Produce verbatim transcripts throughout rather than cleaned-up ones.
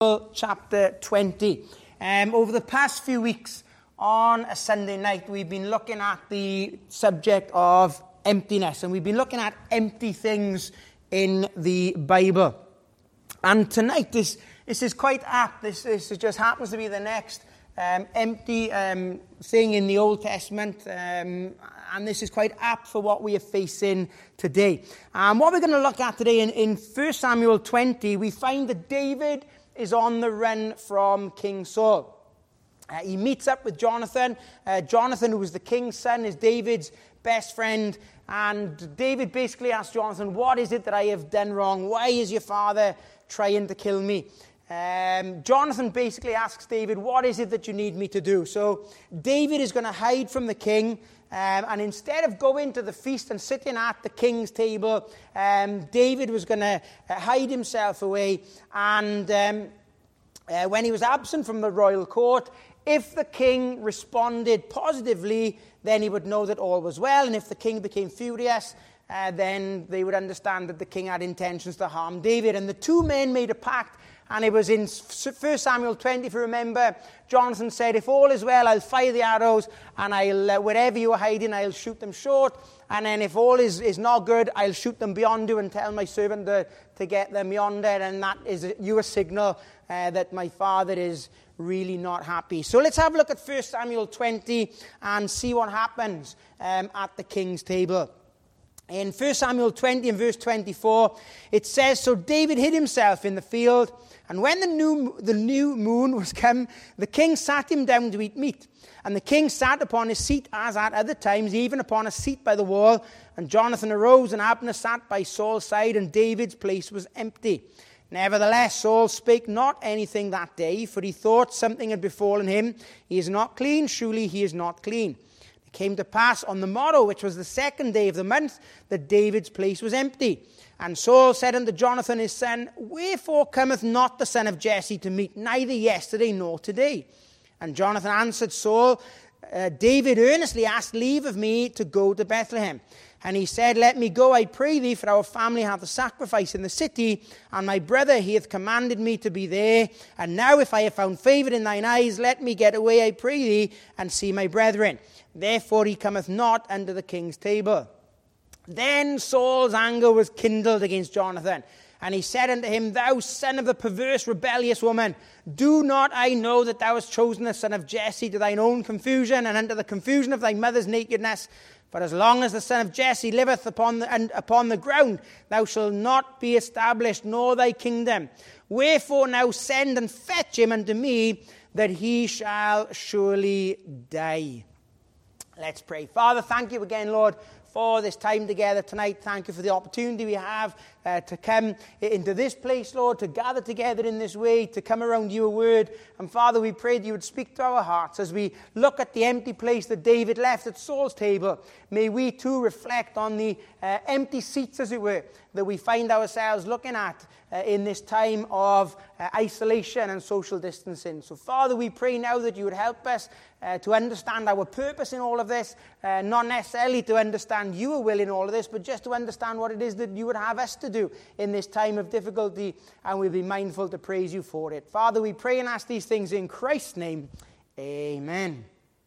Chapter twenty. Um, over the past few weeks, on a Sunday night, we've been looking at the subject of emptiness, and we've been looking at empty things in the Bible. And tonight, this this is quite apt. This, this just happens to be the next um, empty um, thing in the Old Testament, um, and this is quite apt for what we are facing today. And um, what we're going to look at today in, in First Samuel twenty, we find that David is on the run from King Saul. Uh, he meets up with Jonathan. Uh, Jonathan, who was the king's son, is David's best friend. And David basically asks Jonathan, what is it that I have done wrong? Why is your father trying to kill me? Um, Jonathan basically asks David, what is it that you need me to do? So David is going to hide from the king. Um, and instead of going to the feast and sitting at the king's table, um, David was going to uh, hide himself away. And um, uh, when he was absent from the royal court, if the king responded positively, then he would know that all was well. And if the king became furious, uh, then they would understand that the king had intentions to harm David. And the two men made a pact. And it was in First Samuel twenty, if you remember, Jonathan said, if all is well, I'll fire the arrows, and I'll, uh, wherever you are hiding, I'll shoot them short. And then if all is, is not good, I'll shoot them beyond you and tell my servant to, to get them yonder. And that is your signal uh, that my father is really not happy. So let's have a look at First Samuel twenty and see what happens um, at the king's table. In First Samuel twenty and verse twenty-four, it says, so David hid himself in the field, and when the new, the new moon was come, the king sat him down to eat meat. And the king sat upon his seat as at other times, even upon a seat by the wall. And Jonathan arose, and Abner sat by Saul's side, and David's place was empty. Nevertheless, Saul spake not anything that day, for he thought something had befallen him. He is not clean, surely he is not clean. It came to pass on the morrow, which was the second day of the month, that David's place was empty. And Saul said unto Jonathan his son, wherefore cometh not the son of Jesse to meet, neither yesterday nor today? And Jonathan answered Saul, uh, David earnestly asked leave of me to go to Bethlehem. And he said, let me go, I pray thee, for our family hath a sacrifice in the city, and my brother, he hath commanded me to be there. And now if I have found favour in thine eyes, let me get away, I pray thee, and see my brethren. Therefore he cometh not unto the king's table. Then Saul's anger was kindled against Jonathan, and he said unto him, thou son of the perverse, rebellious woman, do not I know that thou hast chosen the son of Jesse to thine own confusion, and unto the confusion of thy mother's nakedness? But as long as the son of Jesse liveth upon the, and upon the ground, thou shalt not be established, nor thy kingdom. Wherefore now send and fetch him unto me, that he shall surely die. Let's pray. Father, thank you again, Lord, for this time together tonight. Thank you for the opportunity we have uh, to come into this place, Lord, to gather together in this way, to come around your word. And Father, we pray that you would speak to our hearts as we look at the empty place that David left at Saul's table. May we too reflect on the uh, empty seats, as it were, that we find ourselves looking at uh, in this time of uh, isolation and social distancing. So Father, we pray now that you would help us uh, to understand our purpose in all of this, uh, not necessarily to understand your will in all of this, but just to understand what it is that you would have us to do in this time of difficulty, and we'll be mindful to praise you for it. Father, we pray and ask these things in Christ's name. Amen.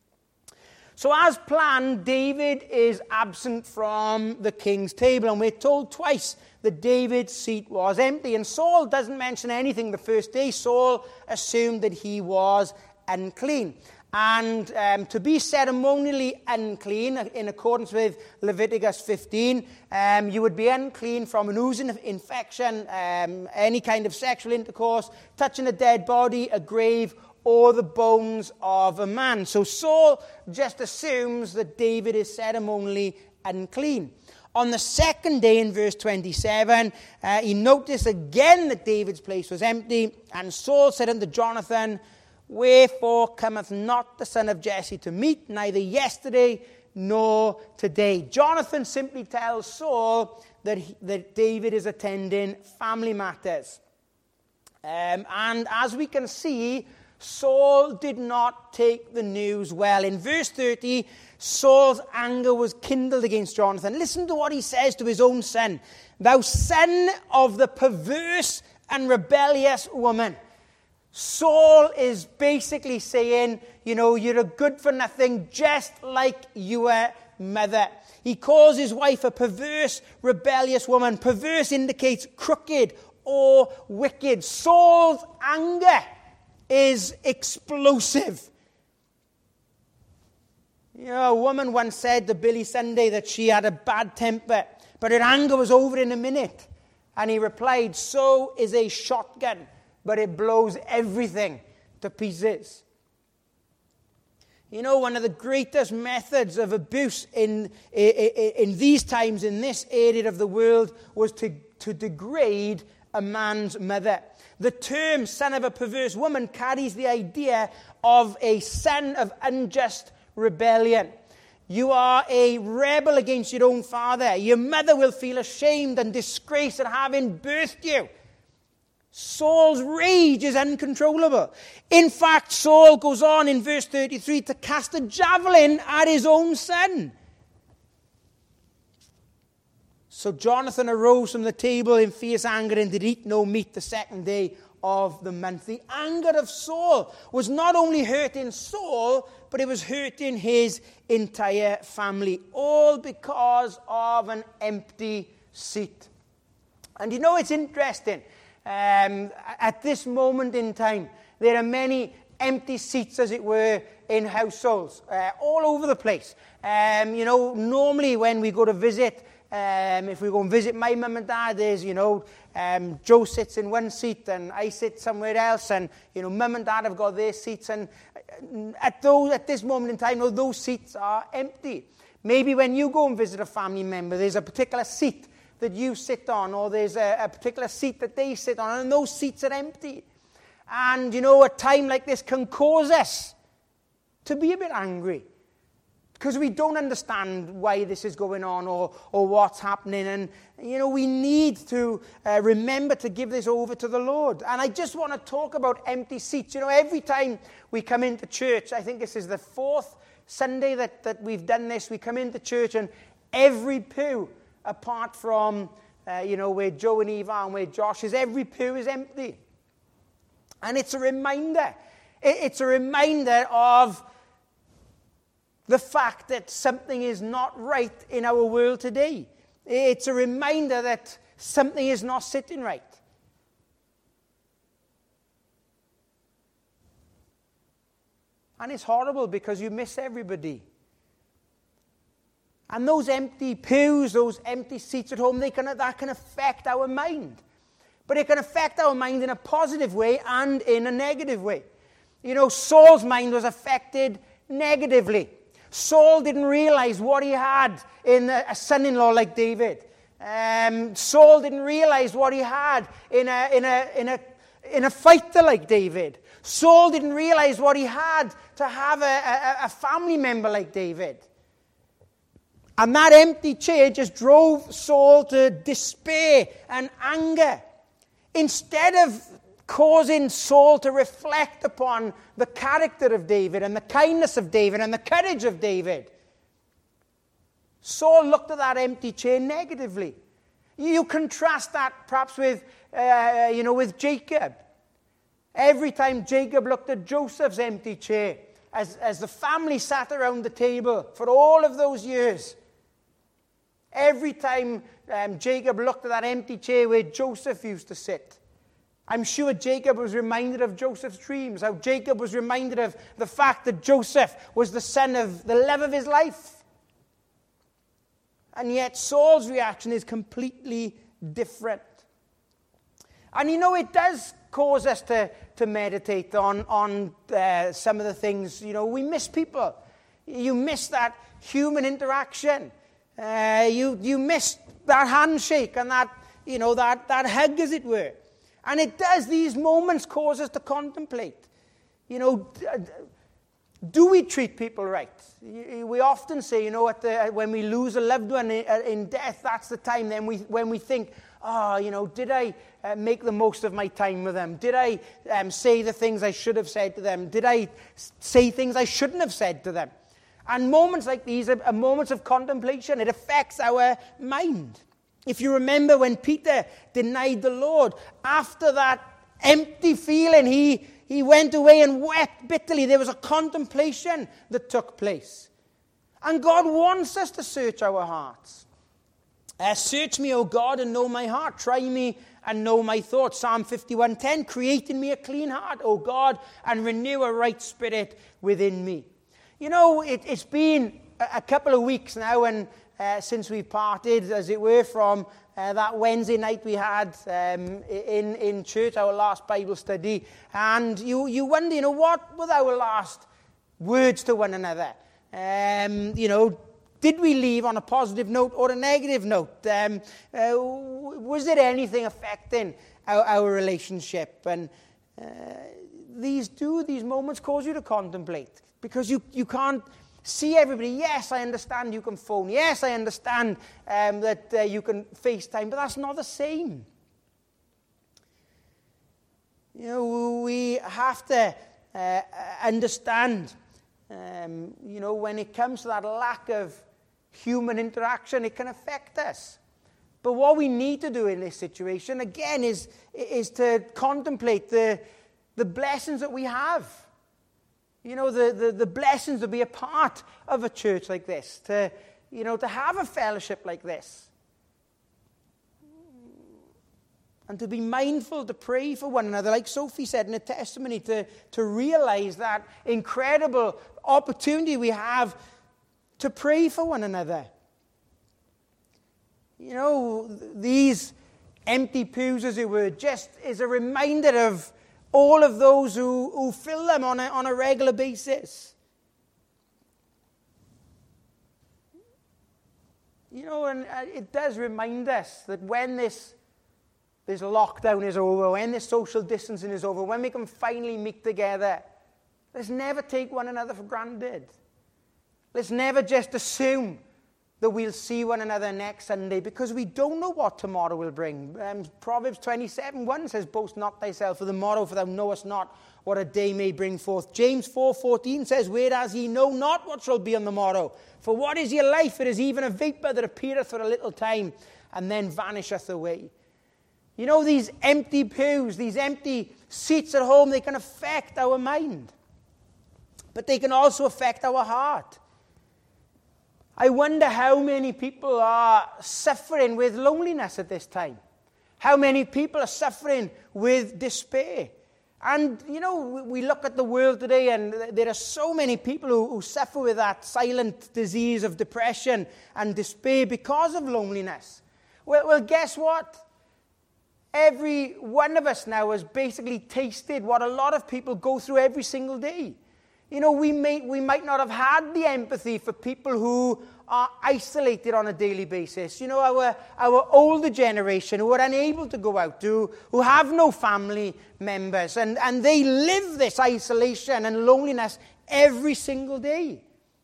So as planned, David is absent from the king's table, and we're told twice that David's seat was empty. And Saul doesn't mention anything the first day. Saul assumed that he was unclean. And um, to be ceremonially unclean, in accordance with Leviticus fifteen, um, you would be unclean from an oozing infection, um, any kind of sexual intercourse, touching a dead body, a grave, or the bones of a man. So Saul just assumes that David is ceremonially unclean. On the second day, in verse twenty-seven, uh, he noticed again that David's place was empty. And Saul said unto Jonathan, wherefore cometh not the son of Jesse to meet, neither yesterday nor today? Jonathan simply tells Saul that, he, that David is attending family matters. Um, and as we can see, Saul did not take the news well. In verse thirty, Saul's anger was kindled against Jonathan. Listen to what he says to his own son. Thou son of the perverse and rebellious woman. Saul is basically saying, you know, you're a good for nothing, just like your mother. He calls his wife a perverse, rebellious woman. Perverse indicates crooked or wicked. Saul's anger is explosive. You know, a woman once said to Billy Sunday that she had a bad temper, but her anger was over in a minute. And he replied, so is a shotgun, but it blows everything to pieces. You know, one of the greatest methods of abuse in, in, in these times, in this area of the world, was to, to degrade a man's mother. The term son of a perverse woman carries the idea of a son of unjust rebellion. You are a rebel against your own father. Your mother will feel ashamed and disgraced at having birthed you. Saul's rage is uncontrollable. In fact, Saul goes on in verse thirty-three to cast a javelin at his own son. So Jonathan arose from the table in fierce anger and did eat no meat the second day of the month. The anger of Saul was not only hurting Saul, but it was hurting his entire family, all because of an empty seat. And you know, it's interesting. Um, at this moment in time, there are many empty seats, as it were, in households, uh, all over the place. Um, you know, normally when we go to visit, um, if we go and visit my mum and dad, there's, you know, um, Joe sits in one seat and I sit somewhere else, and, you know, mum and dad have got their seats, and at those, at this moment in time, you know, those seats are empty. Maybe when you go and visit a family member, there's a particular seat that you sit on, or there's a, a particular seat that they sit on, and those seats are empty. And, you know, a time like this can cause us to be a bit angry, because we don't understand why this is going on, or, or what's happening. And, you know, we need to uh, remember to give this over to the Lord. And I just want to talk about empty seats. You know, every time we come into church, I think this is the fourth Sunday that, that we've done this, we come into church and every pew, apart from, uh, you know, where Joe and Eva are and where Josh is, every pew is empty. And it's a reminder. It's a reminder of the fact that something is not right in our world today. It's a reminder that something is not sitting right. And it's horrible because you miss everybody. And those empty pews, those empty seats at home, they can, that can affect our mind. But it can affect our mind in a positive way and in a negative way. You know, Saul's mind was affected negatively. Saul didn't realize what he had in a, a son-in-law like David. Um, Saul didn't realize what he had in a, in, a, in, a, in a fighter like David. Saul didn't realize what he had to have a, a, a family member like David. And that empty chair just drove Saul to despair and anger. Instead of causing Saul to reflect upon the character of David and the kindness of David and the courage of David, Saul looked at that empty chair negatively. You contrast that perhaps with, uh, you know, with Jacob. Every time Jacob looked at Joseph's empty chair, as, as the family sat around the table for all of those years, every time um, Jacob looked at that empty chair where Joseph used to sit, I'm sure Jacob was reminded of Joseph's dreams, how Jacob was reminded of the fact that Joseph was the son of the love of his life. And yet Saul's reaction is completely different. And you know, it does cause us to, to meditate on, on uh, some of the things. You know, we miss people. You miss that human interaction. Uh, you you miss that handshake and that, you know, that, that hug, as it were. And it does, these moments cause us to contemplate. You know, do we treat people right? We often say, you know, at the, when we lose a loved one in death, that's the time then we, when we think, oh, you know, did I uh, make the most of my time with them? Did I um, say the things I should have said to them? Did I say things I shouldn't have said to them? And moments like these are, are moments of contemplation. It affects our mind. If you remember when Peter denied the Lord, after that empty feeling, he, he went away and wept bitterly. There was a contemplation that took place. And God wants us to search our hearts. Uh, search me, O God, and know my heart. Try me and know my thoughts. Psalm fifty-one ten, create in me a clean heart, O God, and renew a right spirit within me. You know, it, it's been a, a couple of weeks now and uh, since we parted, as it were, from uh, that Wednesday night we had um, in, in church, our last Bible study. And you, you wonder, you know, what were our last words to one another? Um, you know, did we leave on a positive note or a negative note? Um, uh, was there anything affecting our, our relationship? And uh, these do, these moments cause you to contemplate, because you, you can't see everybody. Yes, I understand you can phone. Yes, I understand um, that uh, you can FaceTime, but that's not the same. You know, we have to uh, understand, um, you know, when it comes to that lack of human interaction, it can affect us. But what we need to do in this situation, again, is, is to contemplate the, the blessings that we have. You know, the, the, the blessings to be a part of a church like this, to, you know, to have a fellowship like this. And to be mindful to pray for one another, like Sophie said in her testimony, to, to realize that incredible opportunity we have to pray for one another. You know, these empty pews, as it were, just is a reminder of all of those who, who fill them on a, on a regular basis. You know, and it does remind us that when this, this lockdown is over, when this social distancing is over, when we can finally meet together, let's never take one another for granted. Let's never just assume that we'll see one another next Sunday, because we don't know what tomorrow will bring. Um, Proverbs twenty-seven one says, boast not thyself for the morrow, for thou knowest not what a day may bring forth. James four fourteen says, whereas ye know not what shall be on the morrow. For what is your life? It is even a vapor that appeareth for a little time, and then vanisheth away. You know, these empty pews, these empty seats at home, they can affect our mind. But they can also affect our heart. I wonder how many people are suffering with loneliness at this time. How many people are suffering with despair. And, you know, we look at the world today and there are so many people who, who suffer with that silent disease of depression and despair because of loneliness. Well, well, guess what? Every one of us now has basically tasted what a lot of people go through every single day. You know, we may we might not have had the empathy for people who are isolated on a daily basis. You know, our our older generation who are unable to go out, who, who have no family members, and, and they live this isolation and loneliness every single day.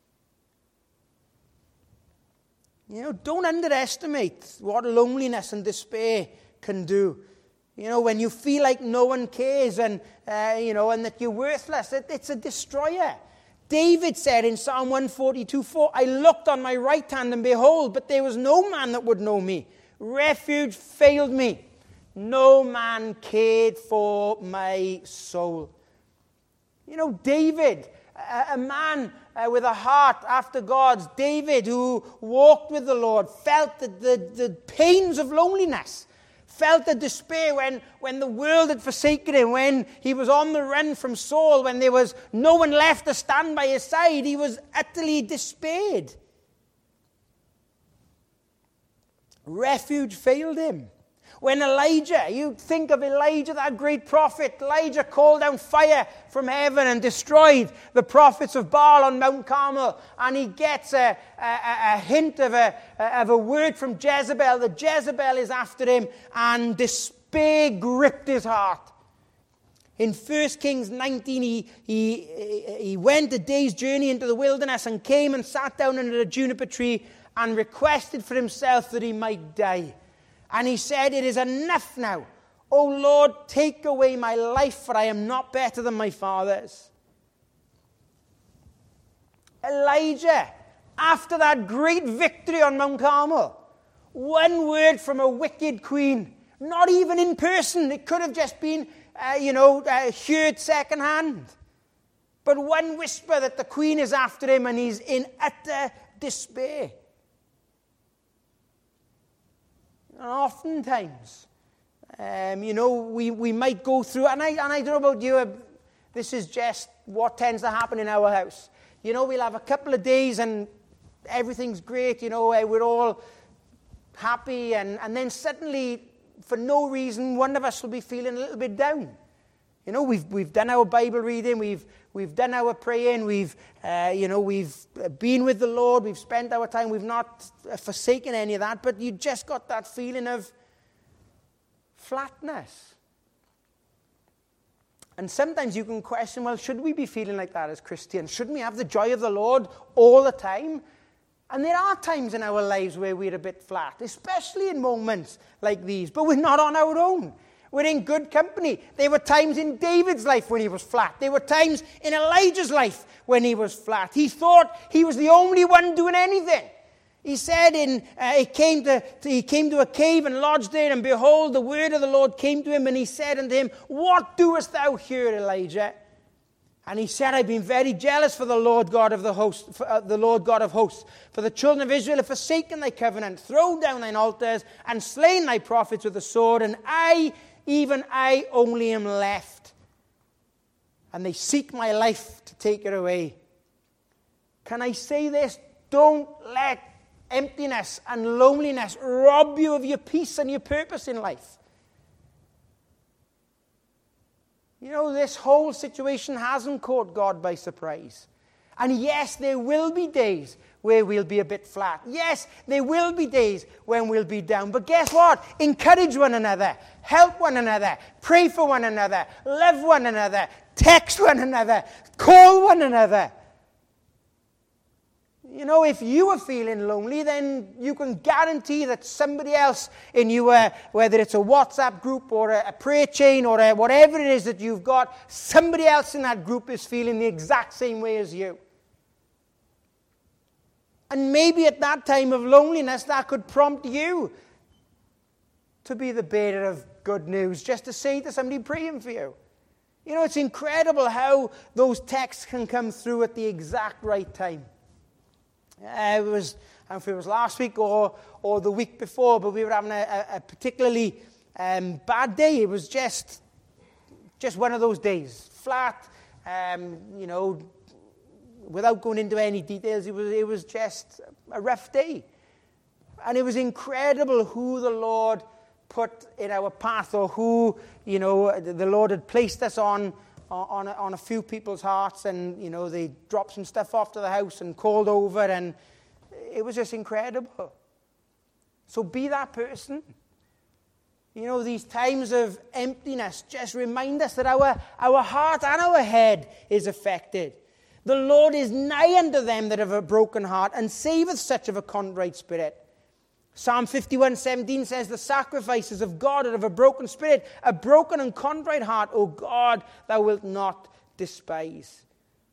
You know, don't underestimate what loneliness and despair can do. You know, when you feel like no one cares and, uh, you know, and that you're worthless, it, it's a destroyer. David said in Psalm one forty-two four, I looked on my right hand and behold, but there was no man that would know me. Refuge failed me. No man cared for my soul. You know, David, a, a man uh, with a heart after God's, David who walked with the Lord, felt the, the, the pains of loneliness. Felt the despair when, when the world had forsaken him, when he was on the run from Saul, when there was no one left to stand by his side. He was utterly despaired. Refuge failed him. When Elijah, you think of Elijah, that great prophet, Elijah called down fire from heaven and destroyed the prophets of Baal on Mount Carmel. And he gets a, a, a hint of a, of a word from Jezebel, that Jezebel is after him, and despair gripped his heart. In First Kings nineteen, he, he, he went a day's journey into the wilderness and came and sat down under a juniper tree and requested for himself that he might die. And he said, it is enough now. O Lord, take away my life, for I am not better than my fathers. Elijah, after that great victory on Mount Carmel, one word from a wicked queen, not even in person, it could have just been uh, you know, uh, heard secondhand. But one whisper that the Queen is after him and he's in utter despair. And oftentimes, um, you know, we, we might go through, and I, and I don't know about you, this is just what tends to happen in our house. You know, we'll have a couple of days and everything's great, you know, we're all happy, and, and then suddenly, for no reason, one of us will be feeling a little bit down. You know, we've we've done our Bible reading, we've we've done our praying, we've uh, you know we've been with the Lord, we've spent our time, we've not forsaken any of that, but you just got that feeling of flatness. And sometimes you can question, well, should we be feeling like that as Christians? Shouldn't we have the joy of the Lord all the time? And there are times in our lives where we're a bit flat, especially in moments like these, but we're not on our own. We're in good company. There were times in David's life when he was flat. There were times in Elijah's life when he was flat. He thought he was the only one doing anything. He said in, uh, he, came to, to, he came to a cave and lodged there, and behold, the word of the Lord came to him, and he said unto him, what doest thou here, Elijah? And he said, I've been very jealous for the Lord God of the host, for, uh, the Lord God of hosts. For the children of Israel have forsaken thy covenant, thrown down thine altars, and slain thy prophets with the sword, and I, even I only am left. And they seek my life to take it away. Can I say this? Don't let emptiness and loneliness rob you of your peace and your purpose in life. You know, this whole situation hasn't caught God by surprise. And yes, there will be days where we'll be a bit flat. Yes, there will be days when we'll be down. But guess what? Encourage one another. Help one another. Pray for one another. Love one another. Text one another. Call one another. You know, if you are feeling lonely, then you can guarantee that somebody else in your, whether it's a WhatsApp group or a, a prayer chain or a, whatever it is that you've got, somebody else in that group is feeling the exact same way as you. And maybe at that time of loneliness, that could prompt you to be the bearer of good news, just to say to somebody praying for you. You know, it's incredible how those texts can come through at the exact right time. Uh, it was, I don't know if it was last week or or the week before, but we were having a, a, a particularly um, bad day. It was just just one of those days, flat. Um, you know, without going into any details, it was it was just a rough day, and it was incredible who the Lord put in our path, or who you know the Lord had placed us on. On a, on a few people's hearts, and you know they dropped some stuff off to the house and called over, and it was just incredible. So be that person. You know, these times of emptiness just remind us that our, our heart and our head is affected. The Lord is nigh unto them that have a broken heart, and saveth such of a contrite spirit. Psalm fifty-one seventeen says, the sacrifices of God are of a broken spirit, a broken and contrite heart, O God, thou wilt not despise.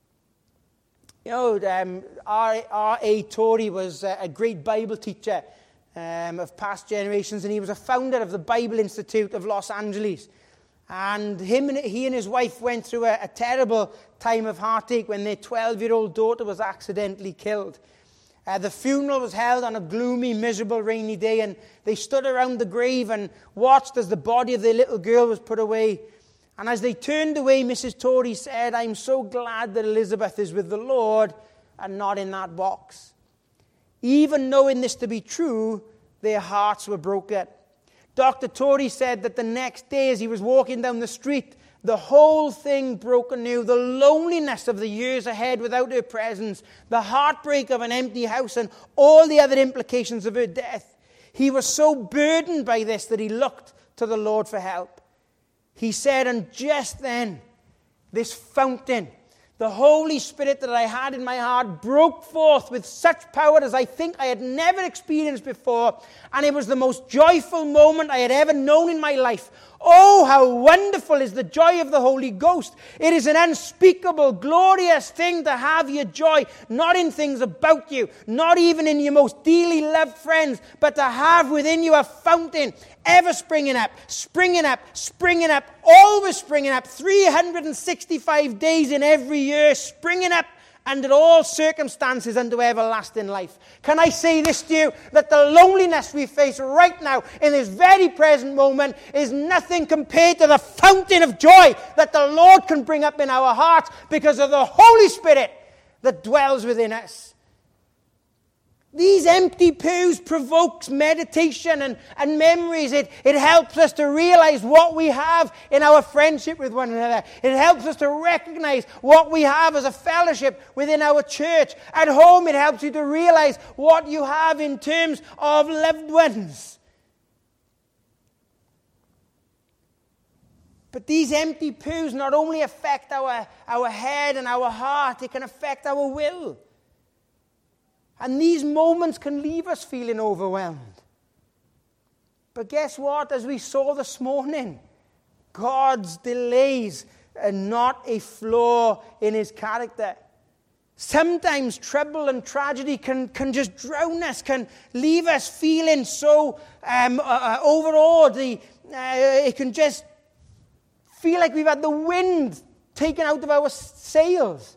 You know, um, R A Torrey was a great Bible teacher um, of past generations, and he was a founder of the Bible Institute of Los Angeles. And him and he and his wife went through a, a terrible time of heartache when their twelve-year-old daughter was accidentally killed. Uh, the funeral was held on a gloomy, miserable, rainy day, and they stood around the grave and watched as the body of their little girl was put away. And as they turned away, Missus Torrey said, I'm so glad that Elizabeth is with the Lord and not in that box. Even knowing this to be true, their hearts were broken. Doctor Torrey said that the next day, as he was walking down the street, the whole thing broke anew. The loneliness of the years ahead without her presence, the heartbreak of an empty house, and all the other implications of her death. He was so burdened by this that he looked to the Lord for help. He said, and just then, this fountain, the Holy Spirit that I had in my heart, broke forth with such power as I think I had never experienced before. And it was the most joyful moment I had ever known in my life. Oh, how wonderful is the joy of the Holy Ghost. It is an unspeakable, glorious thing to have your joy, not in things about you, not even in your most dearly loved friends, but to have within you a fountain ever springing up, springing up, springing up, always springing up, three hundred sixty-five days in every year, springing up under all circumstances unto everlasting life. Can I say this to you, that the loneliness we face right now in this very present moment is nothing compared to the fountain of joy that the Lord can bring up in our hearts because of the Holy Spirit that dwells within us. These empty pews provokes meditation and, and memories. It, it helps us to realize what we have in our friendship with one another. It helps us to recognize what we have as a fellowship within our church. At home, it helps you to realize what you have in terms of loved ones. But these empty pews not only affect our, our head and our heart, it can affect our will. And these moments can leave us feeling overwhelmed. But guess what? As we saw this morning, God's delays are not a flaw in his character. Sometimes trouble and tragedy can, can just drown us, can leave us feeling so um, uh, overawed. The, uh, it can just feel like we've had the wind taken out of our sails.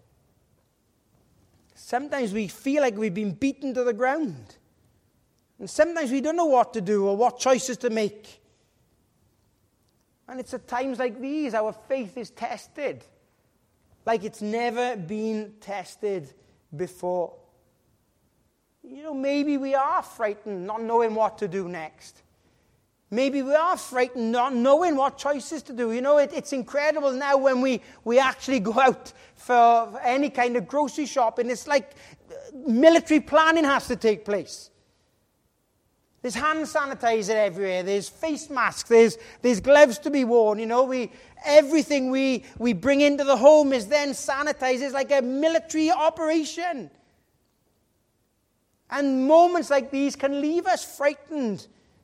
Sometimes we feel like we've been beaten to the ground. And sometimes we don't know what to do or what choices to make. And it's at times like these our faith is tested like it's never been tested before. You know, maybe we are frightened, not knowing what to do next. Maybe we are frightened, not knowing what choices to do. You know, it, it's incredible now when we, we actually go out for any kind of grocery shopping. It's like military planning has to take place. There's hand sanitizer everywhere. There's face masks. There's, there's gloves to be worn. You know, we everything we, we bring into the home is then sanitized. It's like a military operation. And moments like these can leave us frightened.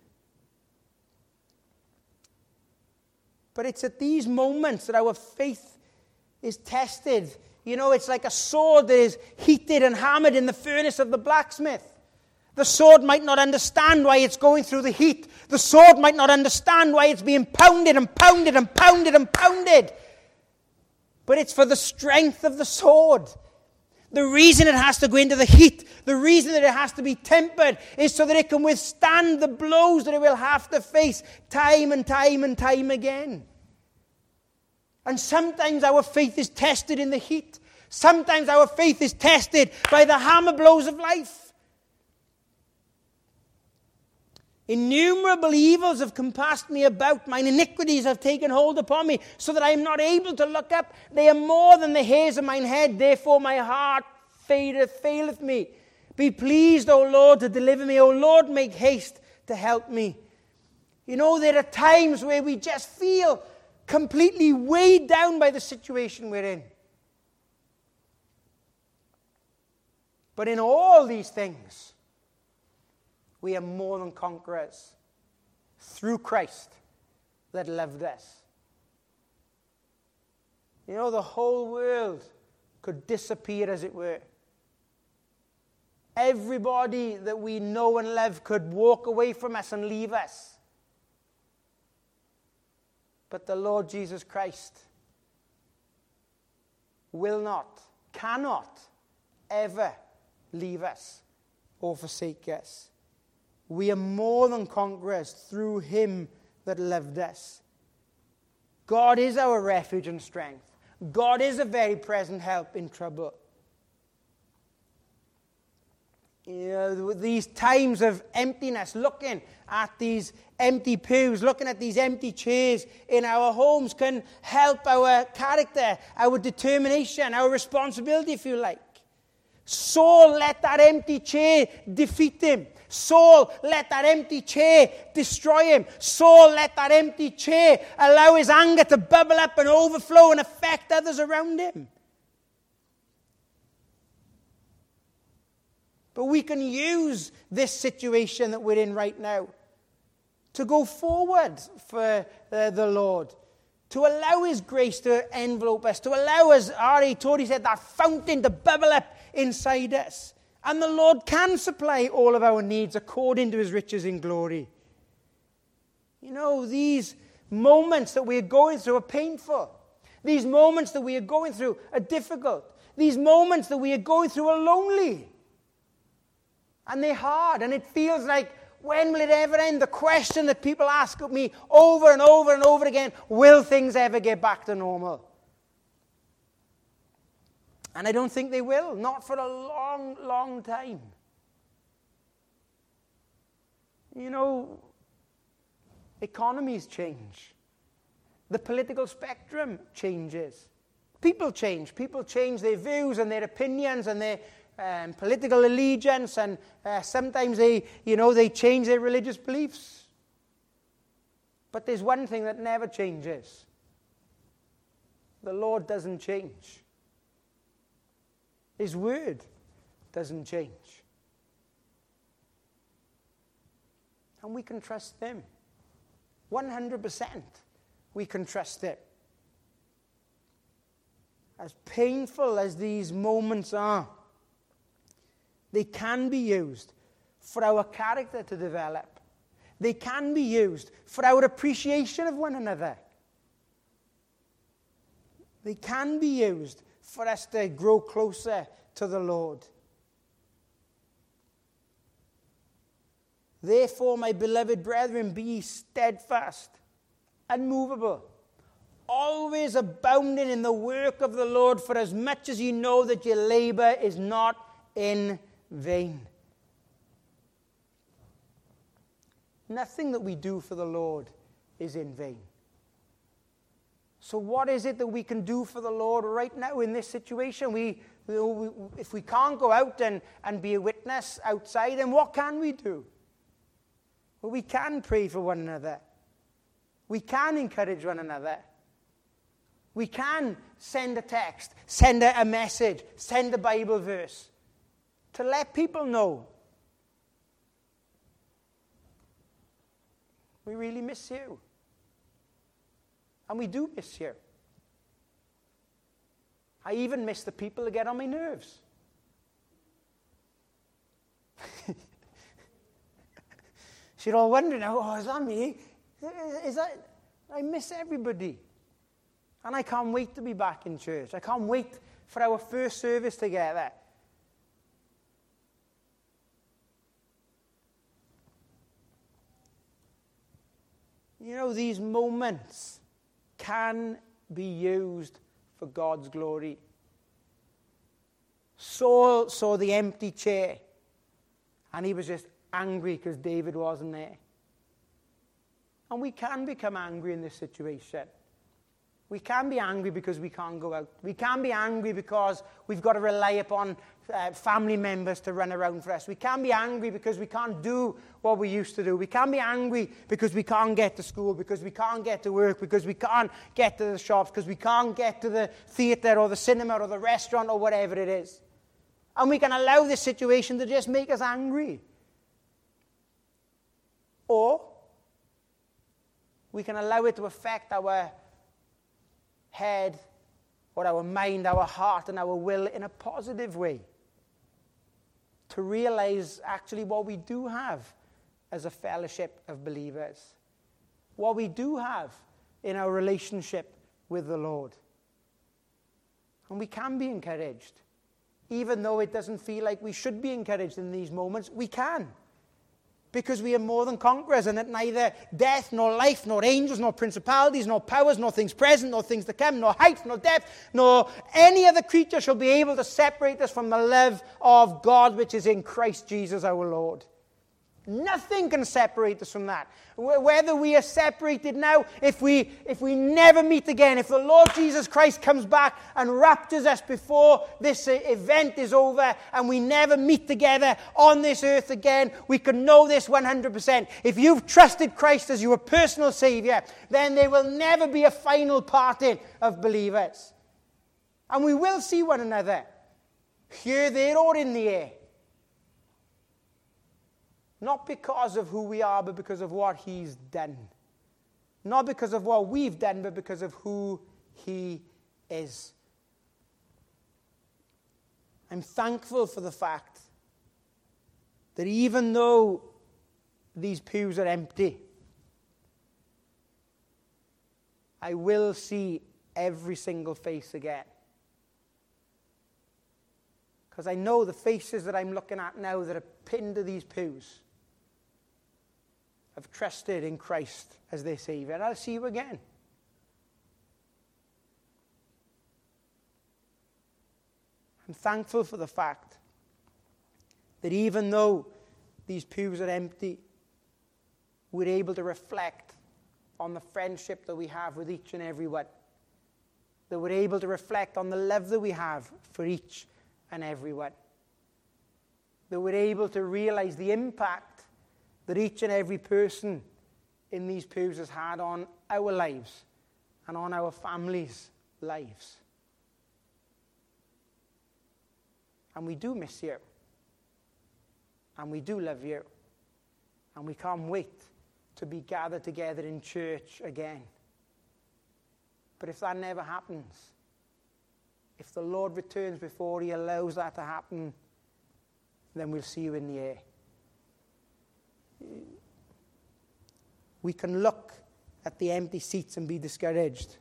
But it's at these moments that our faith is tested. You know, it's like a sword that is heated and hammered in the furnace of the blacksmith. The sword might not understand why it's going through the heat. The sword might not understand why it's being pounded and pounded and pounded and pounded. But it's for the strength of the sword. The reason it has to go into the heat, the reason that it has to be tempered, is so that it can withstand the blows that it will have to face time and time and time again. And sometimes our faith is tested in the heat. Sometimes our faith is tested by the hammer blows of life. Innumerable evils have compassed me about. Mine iniquities have taken hold upon me, so that I am not able to look up. They are more than the hairs of mine head. Therefore my heart faileth, faileth me. Be pleased, O Lord, to deliver me. O Lord, make haste to help me. You know, there are times where we just feel completely weighed down by the situation we're in. But in all these things, we are more than conquerors through Christ that loved us. You know, the whole world could disappear, as it were. Everybody that we know and love could walk away from us and leave us. But the Lord Jesus Christ will not, cannot ever leave us or forsake us. We are more than conquerors through him that loved us. God is our refuge and strength. God is a very present help in trouble. You know, these times of emptiness, looking at these empty pews, looking at these empty chairs in our homes can help our character, our determination, our responsibility, if you like. Saul let that empty chair defeat him. Saul let that empty chair destroy him. Saul let that empty chair allow his anger to bubble up and overflow and affect others around him. But we can use this situation that we're in right now to go forward for uh, the Lord, to allow his grace to envelope us, to allow us, R A Torrey said, that fountain to bubble up inside us. And the Lord can supply all of our needs according to his riches in glory. You know, these moments that we are going through are painful. These moments that we are going through are difficult. These moments that we are going through are lonely. And they're hard. And it feels like, when will it ever end? The question that people ask of me over and over and over again, will things ever get back to normal? And I don't think they will. Not for a long, long time. You know, economies change. The political spectrum changes. People change. People change their views and their opinions and their um, political allegiance, and uh, sometimes they, you know, they change their religious beliefs. But there's one thing that never changes. The Lord doesn't change. His word doesn't change. And we can trust him. one hundred percent we can trust him. As painful as these moments are, they can be used for our character to develop. They can be used for our appreciation of one another. They can be used for us to grow closer to the Lord. Therefore, my beloved brethren, be ye steadfast, unmovable, always abounding in the work of the Lord, for as much as you know that your labor is not in vain. Nothing that we do for the Lord is in vain. So what is it that we can do for the Lord right now in this situation? We, we, if we can't go out and, and be a witness outside, then what can we do? Well, we can pray for one another. We can encourage one another. We can send a text, send a, a message, send a Bible verse to let people know, we really miss you. And we do miss you. I even miss the people that get on my nerves. So you're all wondering, oh, is that me? Is that? I miss everybody. And I can't wait to be back in church. I can't wait for our first service together. You know, these moments can be used for God's glory. Saul saw the empty chair, and he was just angry because David wasn't there. And we can become angry in this situation. We can be angry because we can't go out. We can be angry because we've got to rely upon uh, family members to run around for us. We can be angry because we can't do what we used to do. We can be angry because we can't get to school, because we can't get to work, because we can't get to the shops, because we can't get to the theatre or the cinema or the restaurant or whatever it is. And we can allow this situation to just make us angry. Or we can allow it to affect our head or our mind, our heart and our will in a positive way. To realize actually what we do have as a fellowship of believers. What we do have in our relationship with the Lord. And we can be encouraged. Even though it doesn't feel like we should be encouraged in these moments, we can. Because we are more than conquerors, and that neither death, nor life, nor angels, nor principalities, nor powers, nor things present, nor things to come, nor height, nor depth, nor any other creature shall be able to separate us from the love of God which is in Christ Jesus our Lord. Nothing can separate us from that. Whether we are separated now, if we if we never meet again, if the Lord Jesus Christ comes back and raptures us before this event is over and we never meet together on this earth again, we can know this one hundred percent. If you've trusted Christ as your personal Savior, then there will never be a final parting of believers. And we will see one another, here, there, or in the air. Not because of who we are, but because of what he's done. Not because of what we've done, but because of who he is. I'm thankful for the fact that even though these pews are empty, I will see every single face again. Because I know the faces that I'm looking at now that are pinned to these pews have trusted in Christ as their Savior. And I'll see you again. I'm thankful for the fact that even though these pews are empty, we're able to reflect on the friendship that we have with each and every one. That we're able to reflect on the love that we have for each and every one. That we're able to realize the impact that each and every person in these pews has had on our lives and on our families' lives. And we do miss you. And we do love you. And we can't wait to be gathered together in church again. But if that never happens, if the Lord returns before he allows that to happen, then we'll see you in the air. We can look at the empty seats and be discouraged.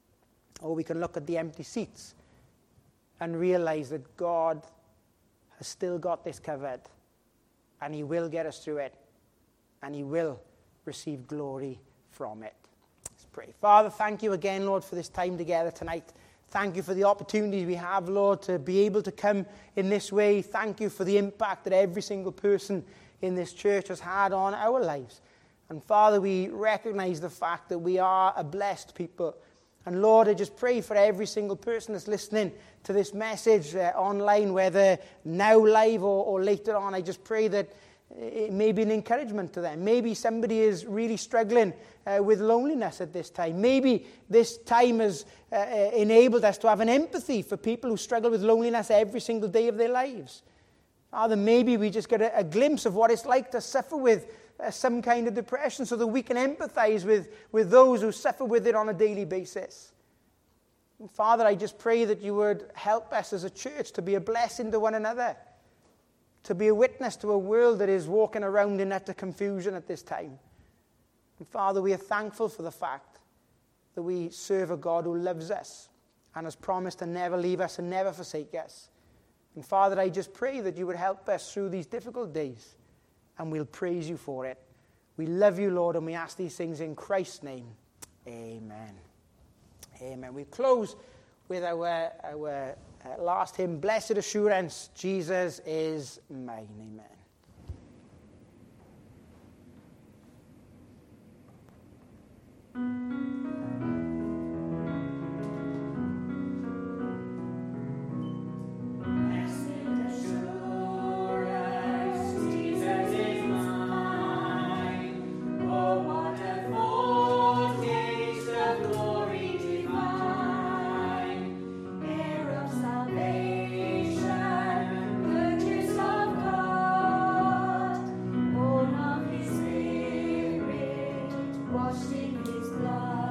Or we can look at the empty seats and realize that God has still got this covered. And he will get us through it. And he will receive glory from it. Let's pray. Father, thank you again, Lord, for this time together tonight. Thank you for the opportunities we have, Lord, to be able to come in this way. Thank you for the impact that every single person in this church has had on our lives. And Father, we recognize the fact that we are a blessed people. And Lord, I just pray for every single person that's listening to this message uh, online, whether now live or, or later on. I just pray that it may be an encouragement to them. Maybe somebody is really struggling uh, with loneliness at this time. Maybe this time has uh, enabled us to have an empathy for people who struggle with loneliness every single day of their lives. Father, maybe we just get a, a glimpse of what it's like to suffer with uh, some kind of depression so that we can empathize with, with those who suffer with it on a daily basis. And Father, I just pray that you would help us as a church to be a blessing to one another, to be a witness to a world that is walking around in utter confusion at this time. And Father, we are thankful for the fact that we serve a God who loves us and has promised to never leave us and never forsake us. And Father, I just pray that you would help us through these difficult days, and we'll praise you for it. We love you, Lord, and we ask these things in Christ's name. Amen. Amen. We close with our, our uh, last hymn, Blessed Assurance, Jesus is mine. Amen. Washed in his blood.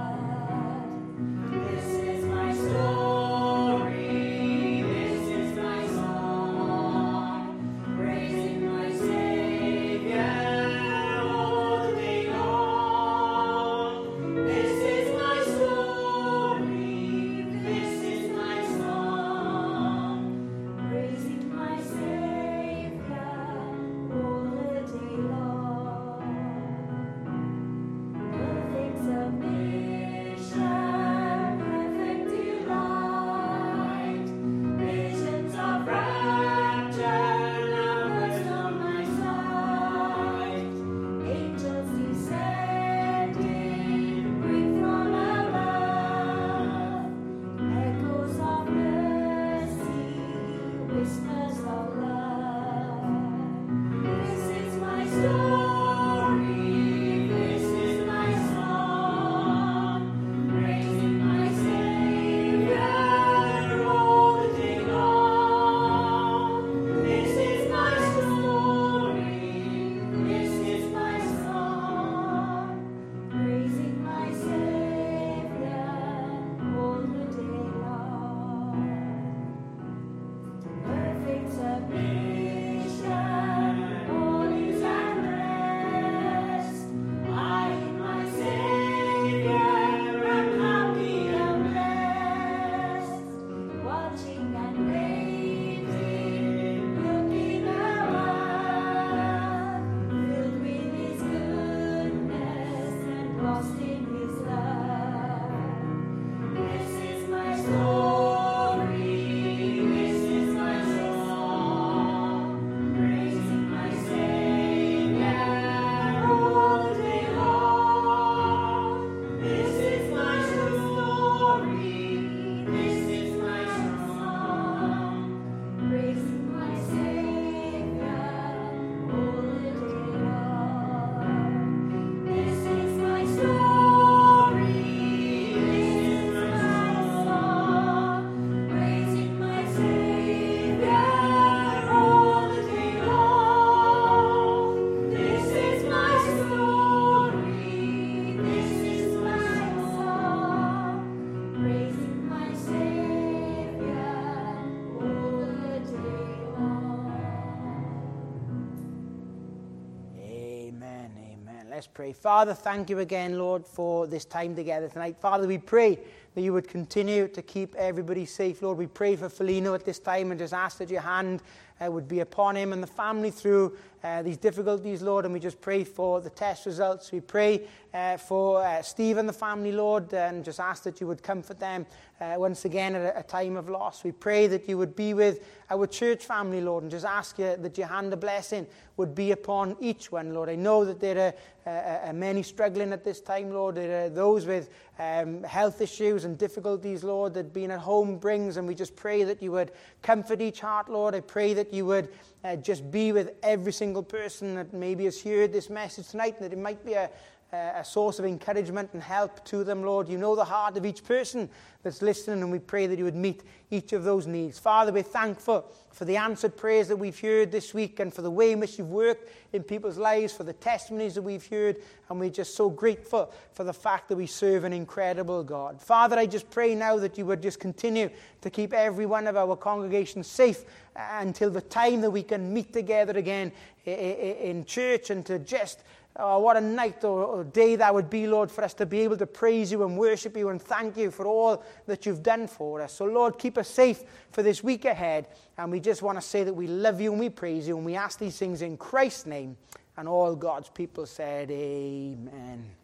Let's pray. Father, thank you again, Lord, for this time together tonight. Father, we pray that you would continue to keep everybody safe. Lord, we pray for Felino at this time and just ask that your hand uh, would be upon him and the family through uh, these difficulties, Lord. And we just pray for the test results. We pray uh, for uh, Steve and the family, Lord, and just ask that you would comfort them uh, once again at a, a time of loss. We pray that you would be with our church family, Lord, and just ask you that your hand of blessing would be upon each one, Lord. I know that there are uh, uh, many struggling at this time, Lord. There are those with um, health issues and difficulties, Lord, that being at home brings, and we just pray that you would comfort each heart, Lord. I pray that you would uh, just be with every single person that maybe has heard this message tonight, and that it might be a a source of encouragement and help to them, Lord. You know the heart of each person that's listening, and we pray that you would meet each of those needs. Father, we're thankful for the answered prayers that we've heard this week and for the way in which you've worked in people's lives, for the testimonies that we've heard, and we're just so grateful for the fact that we serve an incredible God. Father, I just pray now that you would just continue to keep every one of our congregations safe until the time that we can meet together again in church, and to just Oh, what a night or, or day that would be, Lord, for us to be able to praise you and worship you and thank you for all that you've done for us. So, Lord, keep us safe for this week ahead. And we just want to say that we love you and we praise you. And we ask these things in Christ's name. And all God's people said, amen.